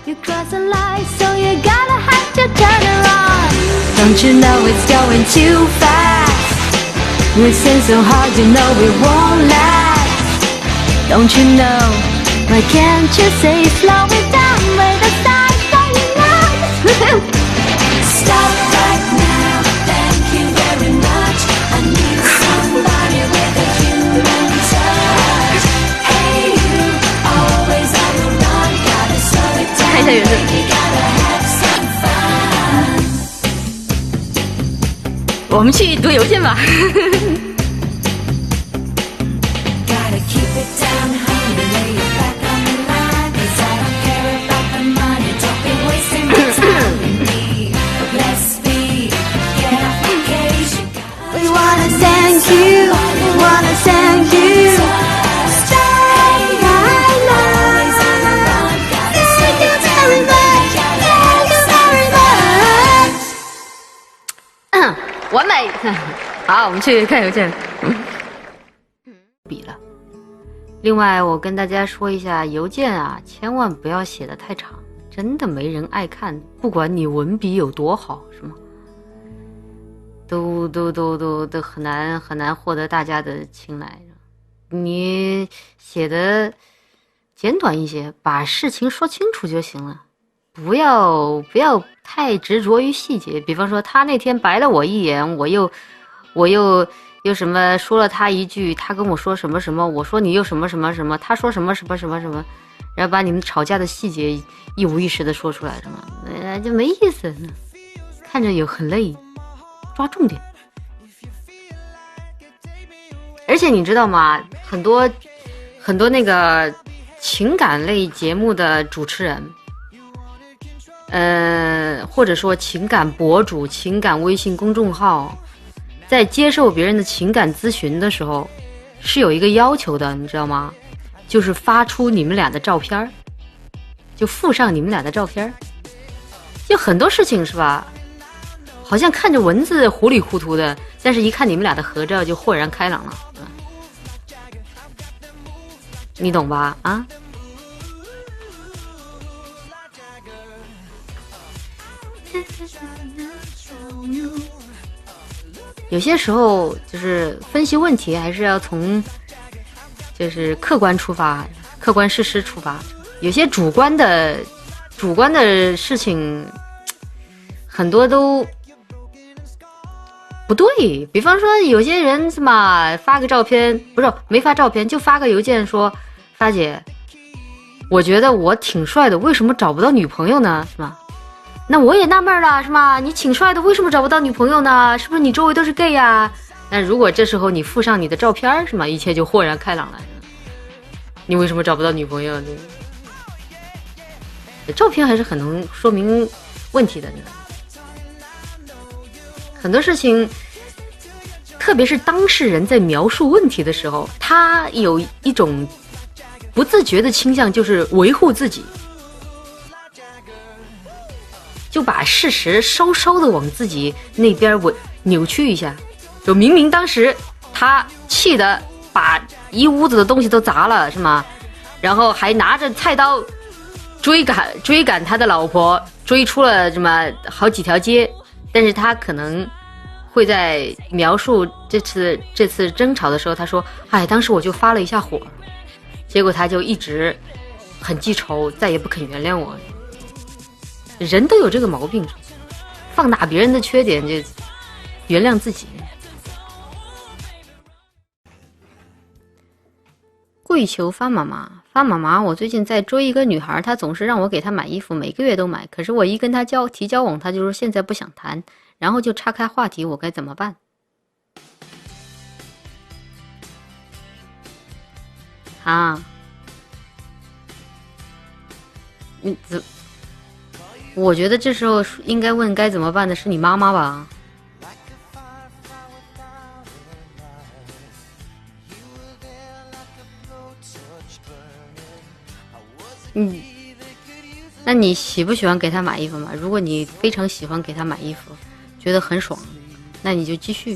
You cross the line, so you gotta have to turn around. Don't you know it's going too fast? Listen so hard, you know it won't last. Don't you know? Why can't you say slow it down with the stars shining out? Stop right now, thank you very much. I need somebody with a human touch. Hey you, always on the run, gotta slow it down, baby, gotta have some fun. 我们去读邮件吧。Gotta keep it down, honey, lay it back on the line, 'cause I don't care about the money, don't be wasting my time with me. Let's speed, get off my case. We wanna thank you, we wanna thank you. Stay right now. Thank you very much, thank you very much. 完美。好，我们去看邮件。比了。另外，我跟大家说一下，邮件啊，千万不要写得太长，真的没人爱看。不管你文笔有多好，是吗？都很难获得大家的青睐。你写的简短一些，把事情说清楚就行了，不要太执着于细节。比方说，他那天白了我一眼，我又什么说了他一句，他跟我说什么什么，我说你又什么什么什么，他说什么什么什么什么，然后把你们吵架的细节一五一十的说出来，是吗？就没意思，看着也很累，抓重点。而且你知道吗？很多那个情感类节目的主持人，或者说情感博主、情感微信公众号，在接受别人的情感咨询的时候，是有一个要求的，你知道吗？就是发出你们俩的照片，就附上你们俩的照片。就很多事情是吧？好像看着文字糊里糊涂的，但是一看你们俩的合照就豁然开朗了，你懂吧？啊？有些时候就是分析问题还是要从就是客观出发，客观事实出发。有些主观的事情很多都不对。比方说有些人是嘛，发个照片，不是没发照片就发个邮件说，发姐，我觉得我挺帅的，为什么找不到女朋友呢？是吧？那我也纳闷了，是吗？你挺帅的，为什么找不到女朋友呢？是不是你周围都是 gay 呀？那如果这时候你附上你的照片，是吗？一切就豁然开朗了。你为什么找不到女朋友？照片还是很能说明问题的。很多事情，特别是当事人在描述问题的时候，他有一种不自觉的倾向，就是维护自己。就把事实稍稍的往自己那边扭曲一下，就明明当时他气的把一屋子的东西都砸了，是吗？然后还拿着菜刀追赶他的老婆，追出了这么好几条街，但是他可能会在描述这次争吵的时候，他说：“哎，当时我就发了一下火，结果他就一直很记仇，再也不肯原谅我。”人都有这个毛病，放大别人的缺点就原谅自己。跪求发妈妈，我最近在追一个女孩，她总是让我给她买衣服，每个月都买，可是我一跟她提交往，她就说现在不想谈，然后就岔开话题，我该怎么办？啊，我觉得这时候应该问该怎么办的是你妈妈吧。那你喜不喜欢给她买衣服嘛？如果你非常喜欢给她买衣服，觉得很爽，那你就继续。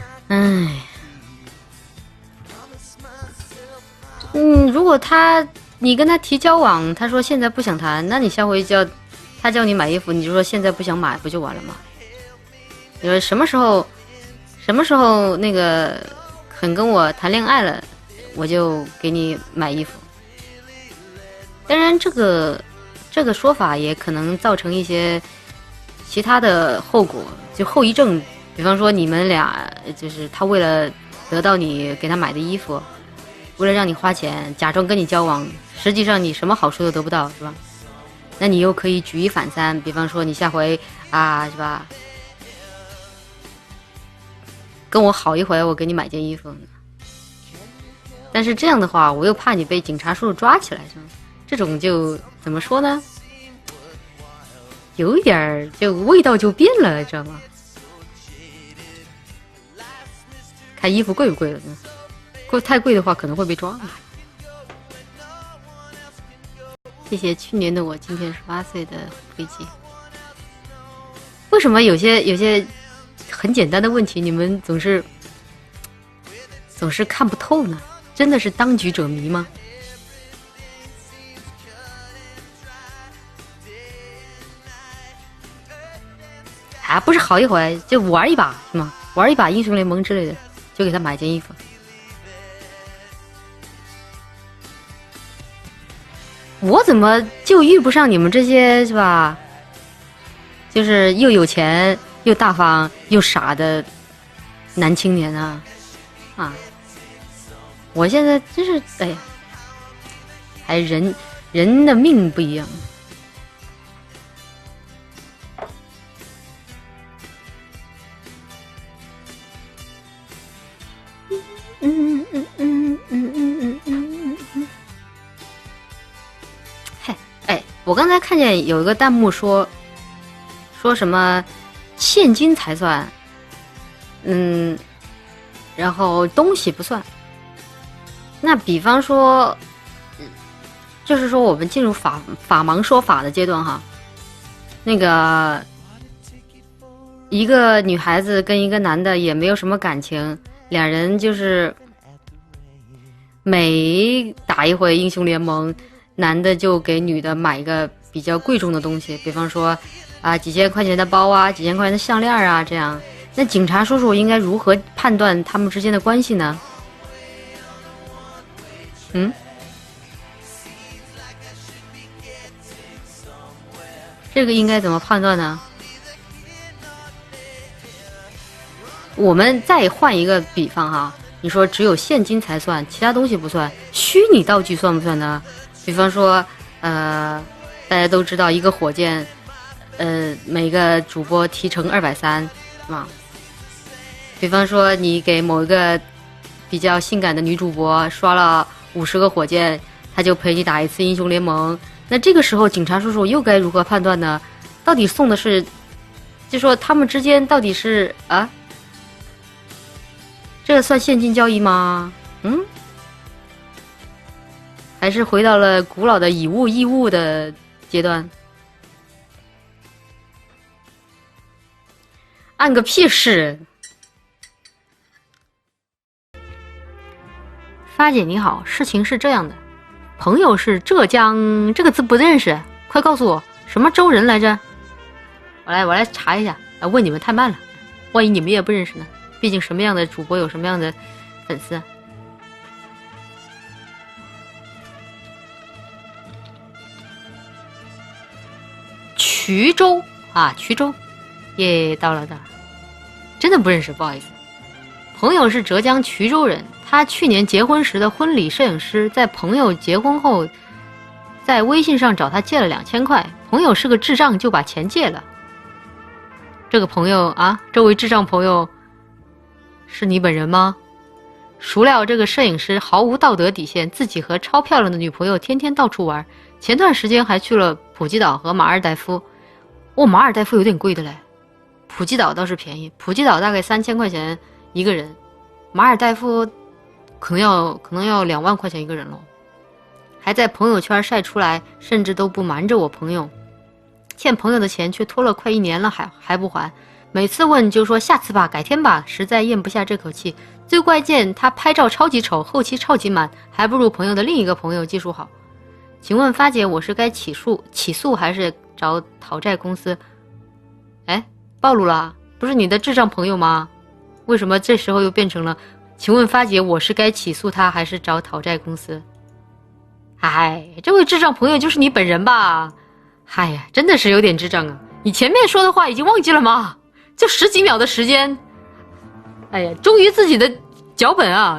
如果她你跟他提交往，他说现在不想谈，那你下回他叫你买衣服，你就说现在不想买，不就完了吗？你说什么时候那个肯跟我谈恋爱了，我就给你买衣服。当然，这个说法也可能造成一些其他的后果，就后遗症。比方说，你们俩就是他为了得到你给他买的衣服，为了让你花钱，假装跟你交往，实际上你什么好处都得不到，是吧？那你又可以举一反三，比方说你下回啊，是吧？跟我好一回，我给你买件衣服。但是这样的话，我又怕你被警察叔叔抓起来，是吧？这种就怎么说呢？有一点就味道就变了，知道吗？看衣服贵不贵了呢？太贵的话可能会被抓。谢谢去年的我，今天18岁的飞机。为什么有些很简单的问题，你们总是看不透呢？真的是当局者迷吗？啊，不是好一回就玩一把是吗？玩一把英雄联盟之类的，就给他买件衣服。我怎么就遇不上你们这些是吧？就是又有钱又大方又傻的男青年啊！啊，我现在真是哎呀，还人的命不一样。我刚才看见有一个弹幕说什么现金才算，然后东西不算。那比方说，就是说我们进入法盲说法的阶段哈，那个一个女孩子跟一个男的也没有什么感情，两人就是每打一回英雄联盟，男的就给女的买一个比较贵重的东西，比方说啊几千块钱的包啊，几千块钱的项链啊，这样。那警察叔叔应该如何判断他们之间的关系呢？这个应该怎么判断呢？我们再换一个比方哈，你说只有现金才算，其他东西不算，虚拟道具算不算呢？比方说，大家都知道一个火箭，每个主播提成230，是吧？比方说你给某一个比较性感的女主播刷了50个火箭，她就陪你打一次英雄联盟。那这个时候警察叔叔又该如何判断呢？到底送的是，就说他们之间到底是啊？这算现金交易吗？还是回到了古老的以物易物的阶段？按个屁事！发姐你好，事情是这样的，朋友是浙江这个字不认识，快告诉我什么州人来着？我来查一下，问你们太慢了，万一你们也不认识呢？毕竟什么样的主播有什么样的粉丝。衢州啊，衢州，耶，到了，真的不认识，不好意思。朋友是浙江衢州人，他去年结婚时的婚礼摄影师在朋友结婚后，在微信上找他借了2000块，朋友是个智障，就把钱借了。这个朋友啊，这位智障朋友，是你本人吗？孰料这个摄影师毫无道德底线，自己和超漂亮的女朋友天天到处玩，前段时间还去了普吉岛和马尔代夫。马尔代夫有点贵的嘞，普吉岛倒是便宜，普吉岛大概3000块钱一个人，马尔代夫可能要2万块钱一个人咯。还在朋友圈晒出来，甚至都不瞒着我朋友，欠朋友的钱却拖了快1年了，还不还。每次问就说下次吧，改天吧，实在咽不下这口气。最关键他拍照超级丑，后期超级满，还不如朋友的另一个朋友技术好。 请问发姐，我是该起诉还是找讨债公司？哎，暴露了，不是你的智障朋友吗？为什么这时候又变成了请问发姐，我是该起诉他还是找讨债公司？哎，这位智障朋友就是你本人吧？哎呀，真的是有点智障啊！你前面说的话已经忘记了吗？就10几秒的时间，哎呀，忠于自己的脚本啊！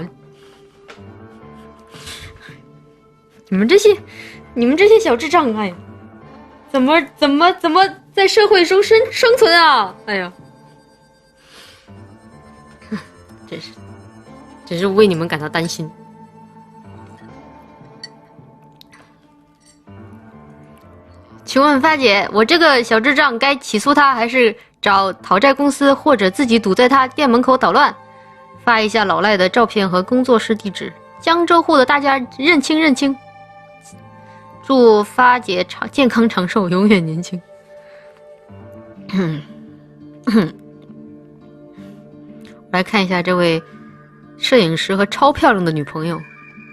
你们这些小智障，哎呀，怎么在社会中生存啊？哎呀，真是为你们感到担心。请问发姐，我这个小智障该起诉他，还是找讨债公司，或者自己堵在他店门口捣乱？发一下老赖的照片和工作室地址，江浙沪的大家认清认清。祝发姐健康长寿，永远年轻。我来看一下这位摄影师和超漂亮的女朋友。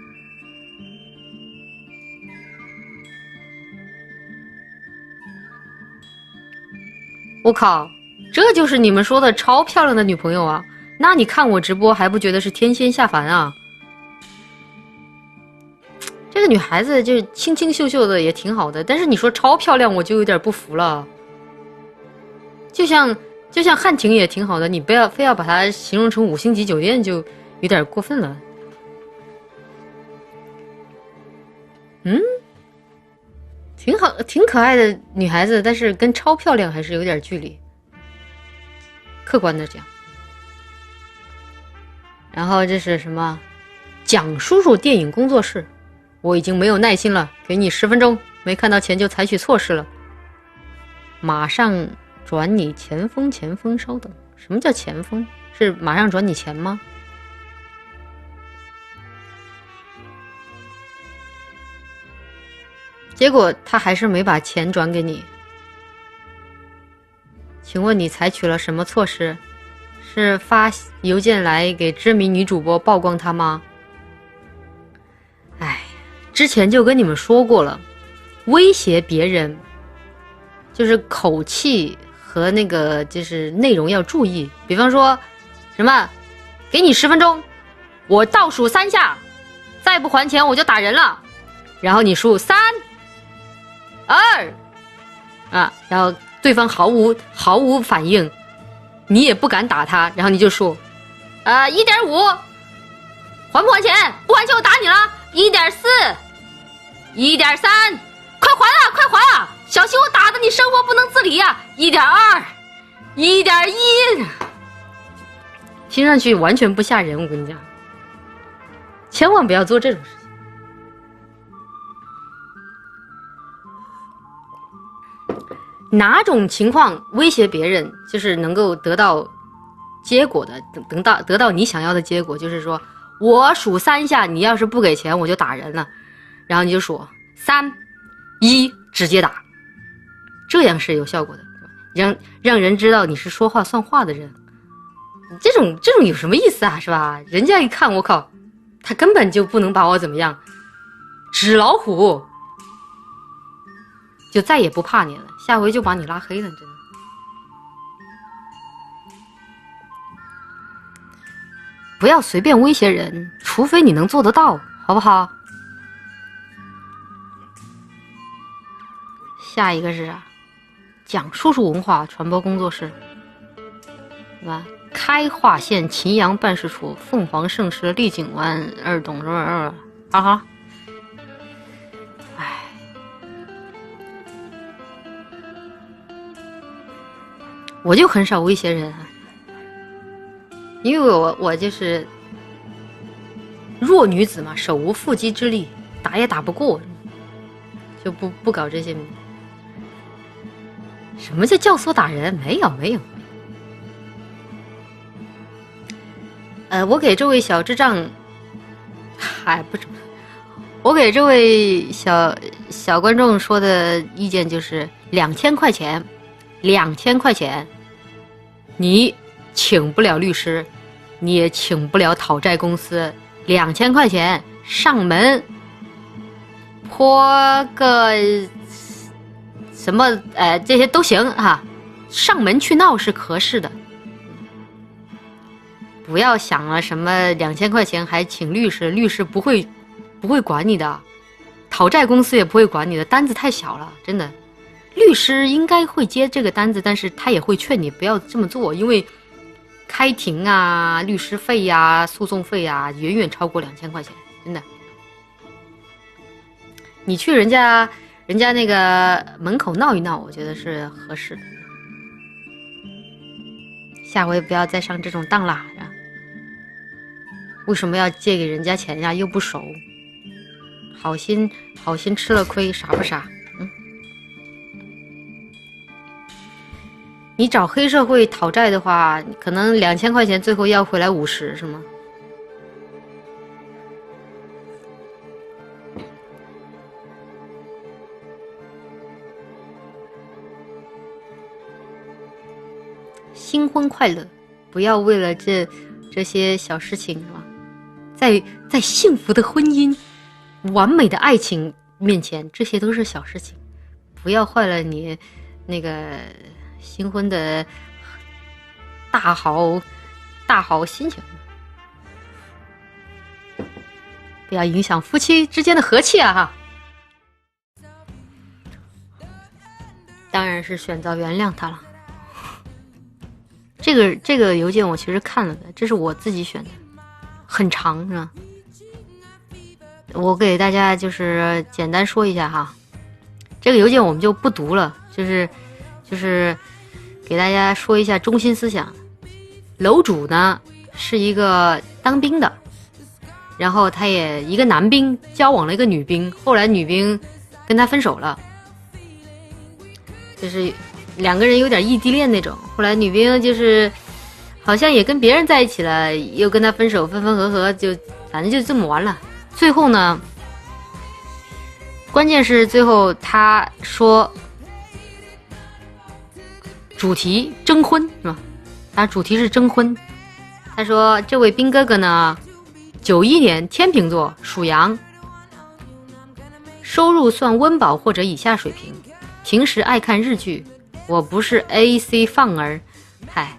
我靠，这就是你们说的超漂亮的女朋友啊？那你看我直播还不觉得是天仙下凡啊？这个女孩子就是清清秀秀的也挺好的，但是你说超漂亮我就有点不服了。就像汉庭也挺好的，你不要非要把它形容成5星级酒店就有点过分了。挺好，挺可爱的女孩子，但是跟超漂亮还是有点距离。客观的讲，然后这是什么？蒋叔叔电影工作室，我已经没有耐心了，给你10分钟，没看到钱就采取措施了。马上转你前锋，稍等。什么叫前锋？是马上转你钱吗？结果他还是没把钱转给你。请问你采取了什么措施？是发邮件来给知名女主播曝光她吗？哎，之前就跟你们说过了，威胁别人就是口气和那个就是内容要注意。比方说什么给你10分钟，我倒数3下，再不还钱我就打人了。然后你数3、2啊，然后对方毫无反应，你也不敢打他，然后你就说1.5，还不还钱？不还钱我打你了。1.4、1.3，快还啊！小心我打的你生活不能自理呀。1.2、1.1，听上去完全不吓人，我跟你讲，千万不要做这种事情。哪种情况威胁别人就是能够得到结果的，得到你想要的结果，就是说我数3下，你要是不给钱我就打人了，然后你就说3、1，直接打，这样是有效果的，让人知道你是说话算话的人。这种有什么意思啊，是吧？人家一看我靠，他根本就不能把我怎么样，纸老虎，就再也不怕你了，下回就把你拉黑了，真的。不要随便威胁人，除非你能做得到，好不好？下一个是啥？蒋叔叔文化传播工作室，对吧？开化县秦阳办事处，凤凰盛世丽景湾2栋2，哈哈。唉，我就很少威胁人啊。因为我就是弱女子嘛，手无缚鸡之力，打也打不过，就不搞这些。什么叫教唆打人？没有。我给这位小智障，不是，我给这位小观众说的意见就是2000块钱，2000块钱，你请不了律师，你也请不了讨债公司，2000块钱上门泼个什么这些都行哈，上门去闹是合适的。不要想了什么2000块钱还请律师，律师不会管你的，讨债公司也不会管你的，单子太小了，真的。律师应该会接这个单子，但是他也会劝你不要这么做，因为开庭啊、律师费呀、诉讼费啊，远远超过2000块钱，真的。你去人家那个门口闹一闹，我觉得是合适的。下回不要再上这种当啦！为什么要借给人家钱呀？又不熟，好心吃了亏，傻不傻？你找黑社会讨债的话，可能2000块钱最后要回来50，是吗？新婚快乐，不要为了这些小事情，是吧？在幸福的婚姻、完美的爱情面前，这些都是小事情，不要坏了你那个新婚的大好心情，不要影响夫妻之间的和气啊！哈，当然是选择原谅他了。这个邮件我其实看了的，这是我自己选的，很长是吧？我给大家就是简单说一下哈，这个邮件我们就不读了，就是给大家说一下中心思想。楼主呢是一个当兵的，然后他也一个男兵交往了一个女兵，后来女兵跟他分手了，就是2个人有点异地恋那种。后来女兵就是好像也跟别人在一起了，又跟他分手，分分合合，就反正就这么完了。最后呢，关键是最后他说主题征婚是吧？他主题是征婚。他说这位兵哥哥呢，91年天秤座，属羊，收入算温饱或者以下水平，平时爱看日剧。我不是 AC 放儿，嗨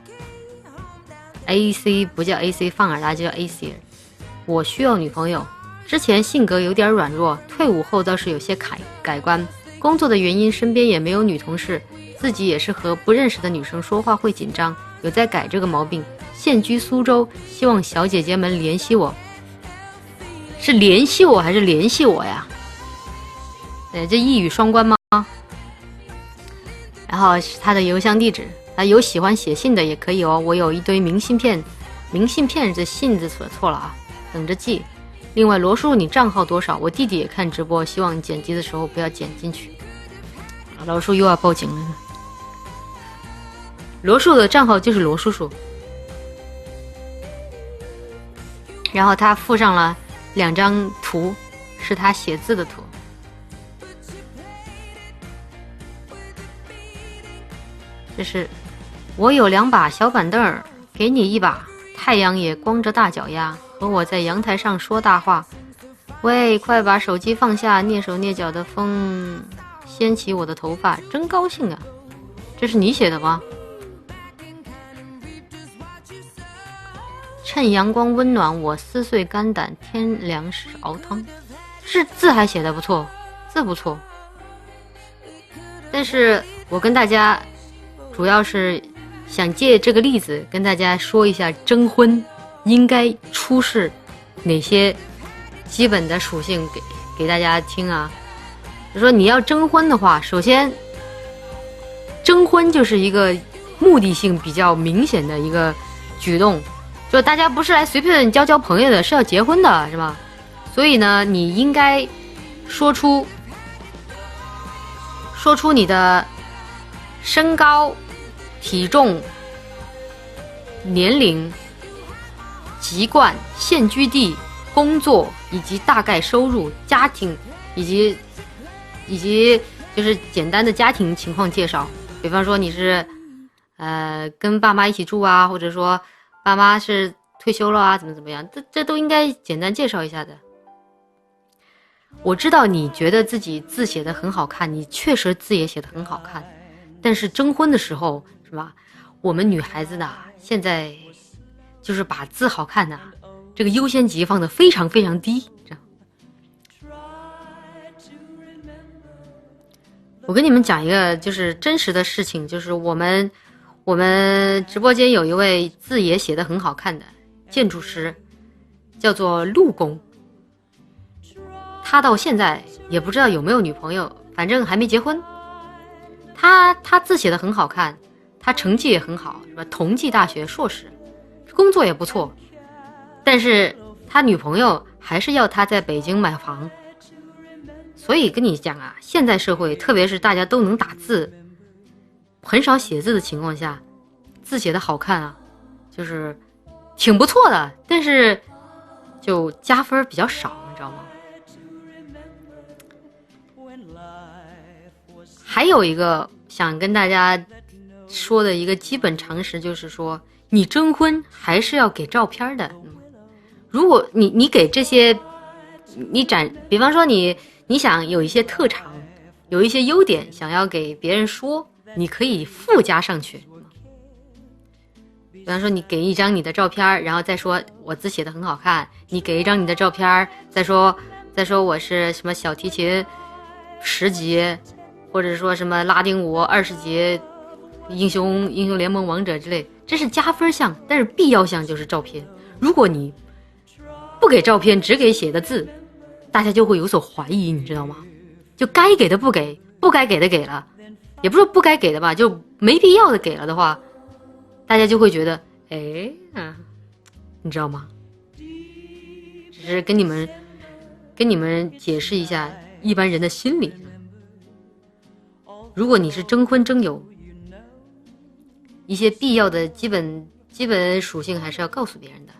，AC 不叫 AC 放儿，它就叫 AC 儿。我需要女朋友。之前性格有点软弱，退伍后倒是有些改观。工作的原因，身边也没有女同事，自己也是和不认识的女生说话会紧张，有在改这个毛病。现居苏州，希望小姐姐们联系我。是联系我还是联系我呀？这一语双关吗？然后是他的邮箱地址，他有喜欢写信的也可以哦。我有一堆明信片这信字错了啊，等着寄。另外罗叔你账号多少？我弟弟也看直播，希望剪辑的时候不要剪进去。罗叔又要报警了呢。罗叔的账号就是罗叔叔，然后他附上了2张图，是他写字的图。这是我有2把小板凳，给你1把，太阳也光着大脚丫，和我在阳台上说大话。喂，快把手机放下，蹑手蹑脚的风掀起我的头发，真高兴啊！这是你写的吗？趁阳光温暖，我撕碎肝胆，添粮食熬汤。是字还写得不错，字不错。但是我跟大家主要是想借这个例子跟大家说一下征婚应该出示哪些基本的属性给大家听啊。就说你要征婚的话，首先征婚就是一个目的性比较明显的一个举动，就大家不是来随便交朋友的，是要结婚的，是吧？所以呢，你应该说出你的身高、体重、年龄、籍贯、现居地、工作以及大概收入、家庭以及就是简单的家庭情况介绍。比方说你是跟爸妈一起住啊，或者说爸妈是退休了啊，怎么样，这都应该简单介绍一下的。 我知道你觉得自己字写得很好看，你确实字也写得很好看，但是征婚的时候是吧？我们女孩子呢，现在就是把字好看呢，这个优先级放得非常非常低。这样，我跟你们讲一个就是真实的事情，就是我们直播间有一位字也写得很好看的建筑师，叫做陆公。他到现在也不知道有没有女朋友，反正还没结婚。他字写得很好看，他成绩也很好，是吧？同济大学硕士，工作也不错。但是他女朋友还是要他在北京买房。所以跟你讲啊，现在社会，特别是大家都能打字，很少写字的情况下，字写得好看啊，就是挺不错的，但是就加分比较少，你知道吗？还有一个想跟大家说的一个基本常识，就是说你征婚还是要给照片的。如果你给这些，比方说你想有一些特长，有一些优点想要给别人说，你可以附加上去。比方说你给一张你的照片，然后再说我字写得很好看，你给一张你的照片，再说我是什么小提琴10级，或者说什么拉丁舞20级，英雄联盟王者之类，这是加分项，但是必要项就是照片。如果你不给照片，只给写的字，大家就会有所怀疑，你知道吗？就该给的不给，不该给的给了，也不是不该给的吧，就没必要的给了的话，大家就会觉得，你知道吗？只是跟你们解释一下一般人的心理。如果你是征婚征友，一些必要的基本属性还是要告诉别人的。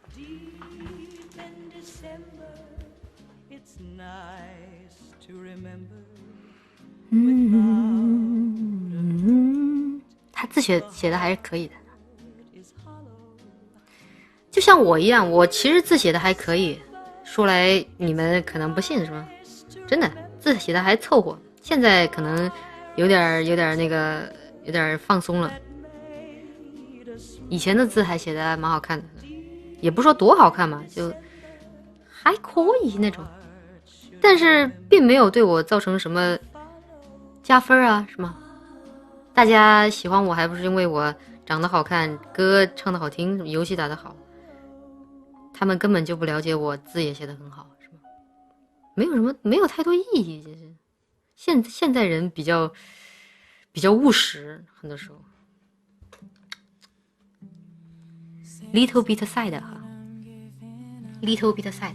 他字写的还是可以的，就像我一样，我其实字写的还可以，说来你们可能不信是吧？真的字写的还凑合，现在可能有点放松了。以前的字还写的蛮好看的，也不说多好看嘛，就还可以那种，但是并没有对我造成什么加分啊，是吗？大家喜欢我还不是因为我长得好看，歌唱得好听，游戏打得好，他们根本就不了解我字也写得很好，是吗？没有太多意义，就是现在人比较务实，很多时候 little bit sad 哈 little bit sad。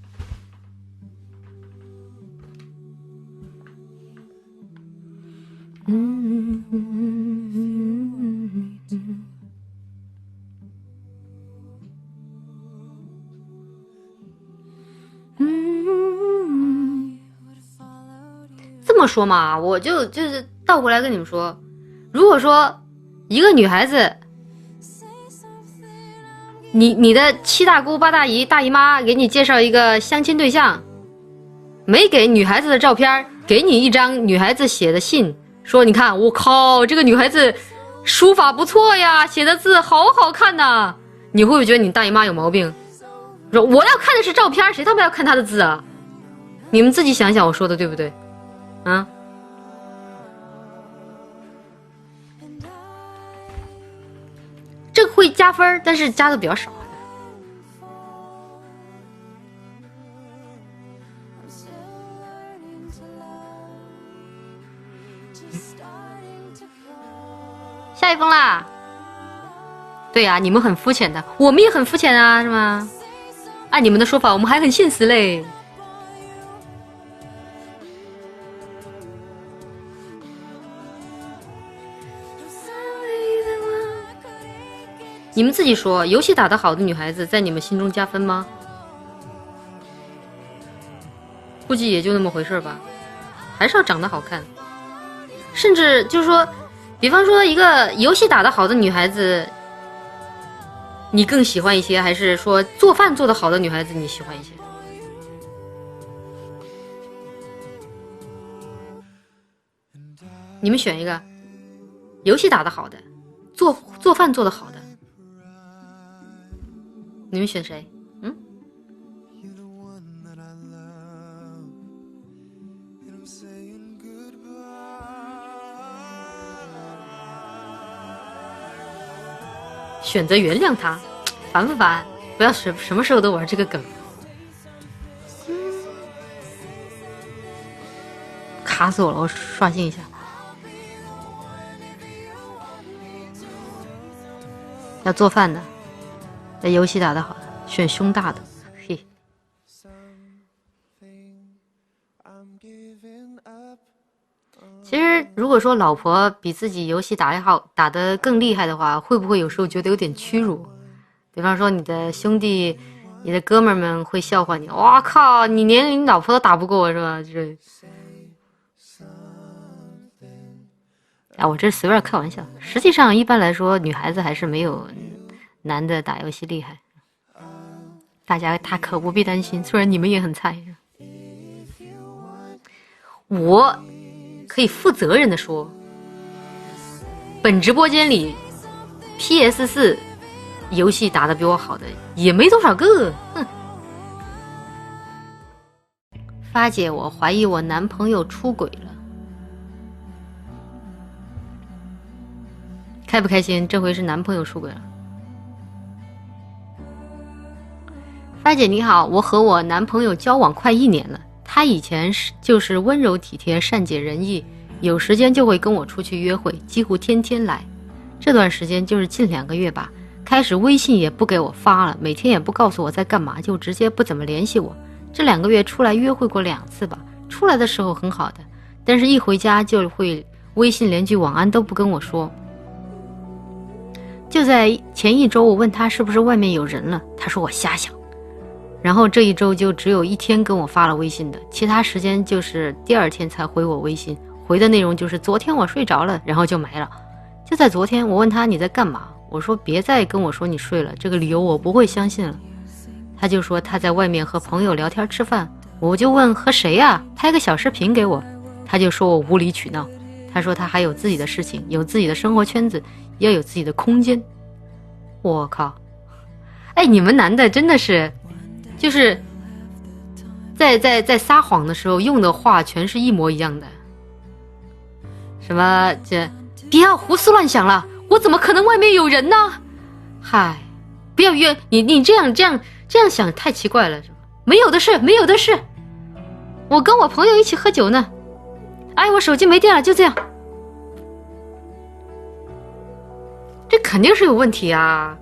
这么说嘛，我就是倒过来跟你们说，如果说一个女孩子，你的7大姑8大姨大姨妈给你介绍一个相亲对象，没给女孩子的照片，给你一张女孩子写的信，说你看我靠，这个女孩子书法不错呀，写的字好好看呐，你会不会觉得你大姨妈有毛病？说我要看的是照片，谁他妈要看她的字啊？你们自己想想我说的对不对啊？这个会加分，但是加的比较少。下一封啦。对呀，你们很肤浅的，我们也很肤浅啊，是吗？按你们的说法，我们还很现实嘞。你们自己说，游戏打得好的女孩子在你们心中加分吗？估计也就那么回事吧，还是要长得好看。甚至就是说，比方说一个游戏打得好的女孩子，你更喜欢一些，还是说做饭做得好的女孩子你喜欢一些？ 你们选一个，游戏打得好的，做饭做得好的，你们选谁？选择原谅他，烦不烦？不要什么时候都玩这个梗。卡死我了，我刷新一下。要做饭的，要游戏打得好的，选胸大的。嘿，其实如果说老婆比自己游戏打得更厉害的话，会不会有时候觉得有点屈辱？比方说你的兄弟、你的哥们儿们会笑话你，哇靠，你连你老婆都打不过我是吧？就是我这是随便开玩笑，实际上一般来说女孩子还是没有男的打游戏厉害，大家大可不必担心，虽然你们也很菜。我可以负责任的说，本直播间里 PS4 游戏打得比我好的也没多少个。发姐，我怀疑我男朋友出轨了。开不开心？这回是男朋友出轨了。发姐你好，我和我男朋友交往快1年了，他以前就是温柔体贴、善解人意，有时间就会跟我出去约会，几乎天天来。这段时间就是近2个月吧，开始微信也不给我发了，每天也不告诉我在干嘛，就直接不怎么联系我。这2个月出来约会过2次吧，出来的时候很好的，但是一回家就会微信连句晚安都不跟我说。就在前1周，我问他是不是外面有人了，他说我瞎想。然后这1周就只有1天跟我发了微信的，其他时间就是第2天才回我微信，回的内容就是昨天我睡着了，然后就没了。就在昨天，我问他你在干嘛，我说别再跟我说你睡了，这个理由我不会相信了。他就说他在外面和朋友聊天吃饭，我就问和谁啊，拍个小视频给我，他就说我无理取闹。他说他还有自己的事情，有自己的生活圈子，要有自己的空间。我靠，哎，你们男的真的是，就是在撒谎的时候用的话全是一模一样的。什么这不要胡思乱想了，我怎么可能外面有人呢？嗨，不要约你这样想太奇怪了，是吧？没有的事，没有的事。我跟我朋友一起喝酒呢。哎，我手机没电了，就这样。这肯定是有问题啊！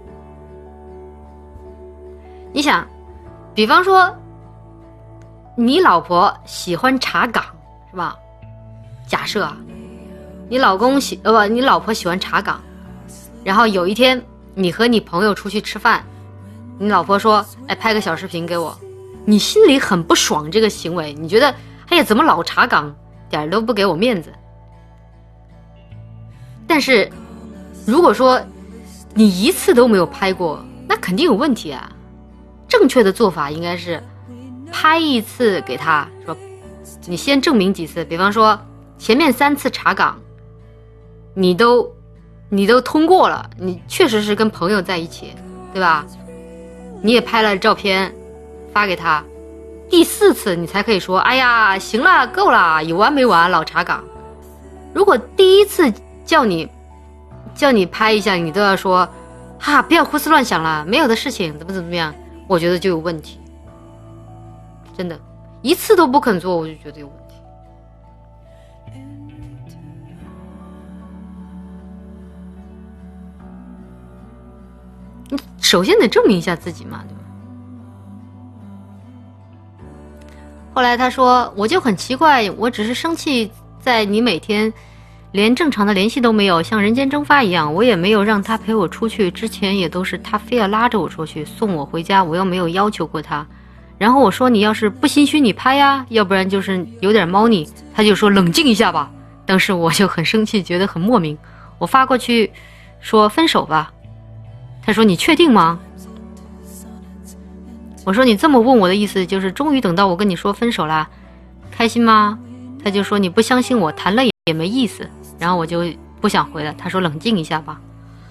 你想，比方说，你老婆喜欢查岗，是吧？假设啊，你老婆喜欢查岗，然后有一天你和你朋友出去吃饭，你老婆说：“哎，拍个小视频给我。”你心里很不爽这个行为，你觉得，哎呀，怎么老查岗，点都不给我面子？但是，如果说你1次都没有拍过，那肯定有问题啊。正确的做法应该是拍1次给他，说你先证明几次，比方说前面3次查岗，你都通过了，你确实是跟朋友在一起，对吧？你也拍了照片发给他，第4次你才可以说，哎呀，行了，够了，有完没完，老查岗。如果第1次叫你拍一下，你都要说，不要胡思乱想了，没有的事情，怎么样，我觉得就有问题。真的，1次都不肯做，我就觉得有问题。你首先得证明一下自己嘛，对吧？后来他说，我就很奇怪，我只是生气在你每天连正常的联系都没有，像人间蒸发一样，我也没有让他陪我出去，之前也都是他非要拉着我出去送我回家，我又没有要求过他。然后我说，你要是不心虚你拍呀，要不然就是有点猫腻。他就说冷静一下吧。当时我就很生气，觉得很莫名，我发过去说分手吧。他说你确定吗？我说你这么问我的意思就是终于等到我跟你说分手啦，开心吗？ 他就说你不相信我，谈了也没意思，然后我就不想回了。他说冷静一下吧。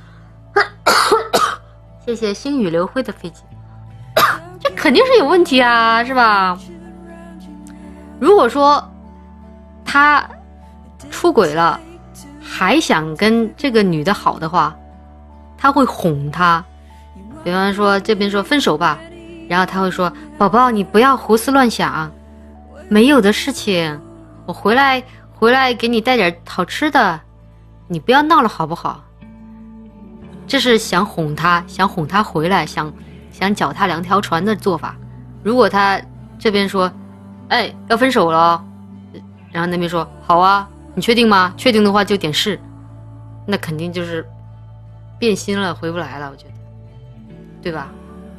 谢谢星宇流辉的飞机。这肯定是有问题啊，是吧？如果说他出轨了，还想跟这个女的好的话，他会哄她。比方说这边说分手吧，然后他会说宝宝你不要胡思乱想，没有的事情，我回来给你带点好吃的，你不要闹了好不好？这是想哄他回来，想脚踏两条船的做法。如果他这边说哎要分手了，然后那边说好啊，你确定吗？确定的话就点是，那肯定就是变心了，回不来了，我觉得，对吧？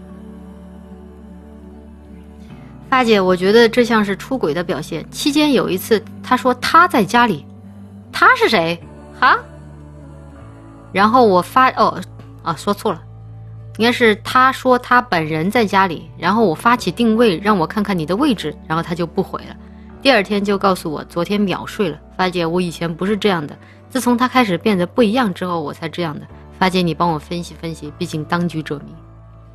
发姐，我觉得这像是出轨的表现。期间有一次他说他在家里，他是谁哈？然后我说错了，应该是他说他本人在家里，然后我发起定位让我看看你的位置，然后他就不回了。第二天就告诉我昨天秒睡了。发姐，我以前不是这样的，自从他开始变得不一样之后我才这样的。发姐你帮我分析分析，毕竟当局者迷。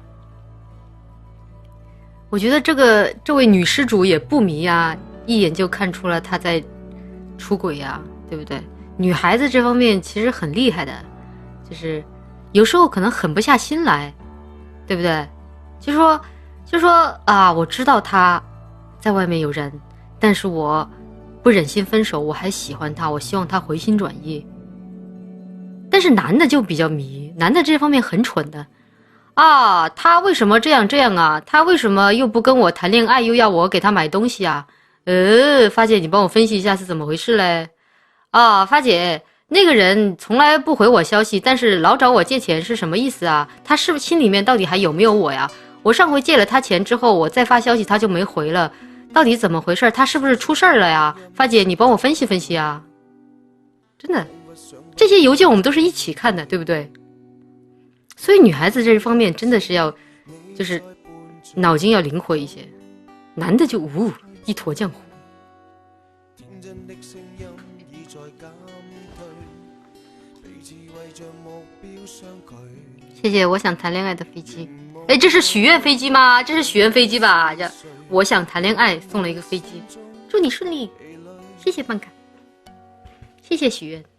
我觉得这位女施主也不迷啊，一眼就看出了她在出轨啊，对不对？女孩子这方面其实很厉害的，就是有时候可能狠不下心来，对不对？就说啊，我知道他在外面有人，但是我不忍心分手，我还喜欢他，我希望他回心转意。但是男的就比较迷，男的这方面很蠢的啊，他为什么这样啊？他为什么又不跟我谈恋爱，又要我给他买东西啊？发姐你帮我分析一下是怎么回事嘞？啊，发姐，那个人从来不回我消息，但是老找我借钱是什么意思啊？他是不是心里面到底还有没有我呀？我上回借了他钱之后，我再发消息他就没回了，到底怎么回事？他是不是出事儿了呀？发姐你帮我分析分析啊。真的，这些邮件我们都是一起看的，对不对？所以女孩子这一方面真的是要就是脑筋要灵活一些，男的就一坨浆糊。谢谢我想谈恋爱的飞机。哎，这是许愿飞机吗？这是许愿飞机吧？我想谈恋爱送了一个飞机，祝你顺利。谢谢半卡，谢谢许愿。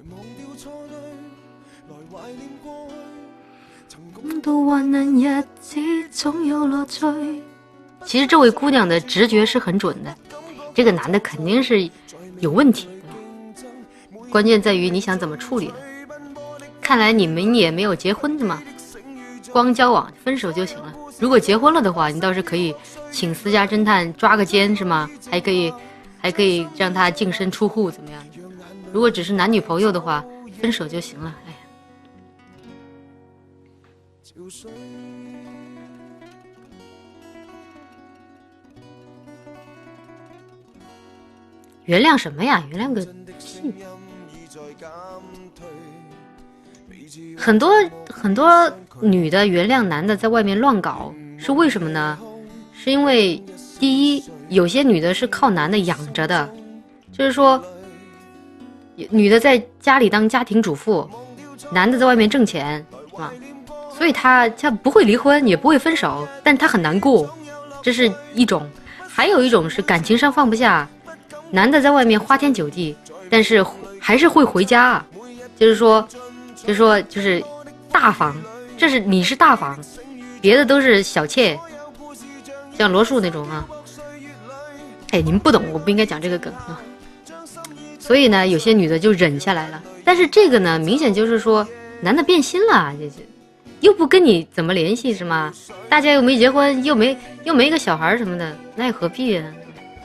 其实这位姑娘的直觉是很准的，这个男的肯定是有问题，对吧？关键在于你想怎么处理了。看来你们也没有结婚的嘛，光交往分手就行了。如果结婚了的话，你倒是可以请私家侦探抓个奸是吗？还可以让他净身出户怎么样的？如果只是男女朋友的话，分手就行了。哎呀，原谅什么呀？原谅个屁！很多女的原谅男的在外面乱搞，是为什么呢？是因为第一，有些女的是靠男的养着的，就是说女的在家里当家庭主妇，男的在外面挣钱啊，所以他不会离婚也不会分手，但他很难过，这是一种。还有一种是感情上放不下，男的在外面花天酒地，但是还是会回家，就是说大房，你是大房，别的都是小妾，像罗素那种啊。哎，你们不懂，我不应该讲这个梗啊。所以呢，有些女的就忍下来了，但是这个呢，明显就是说男的变心了，又不跟你怎么联系是吗？大家又没结婚，又没一个小孩什么的，那又何必呢？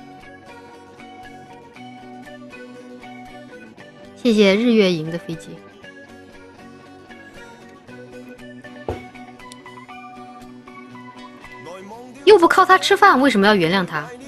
谢谢日月营的飞机。又不靠他吃饭，为什么要原谅他？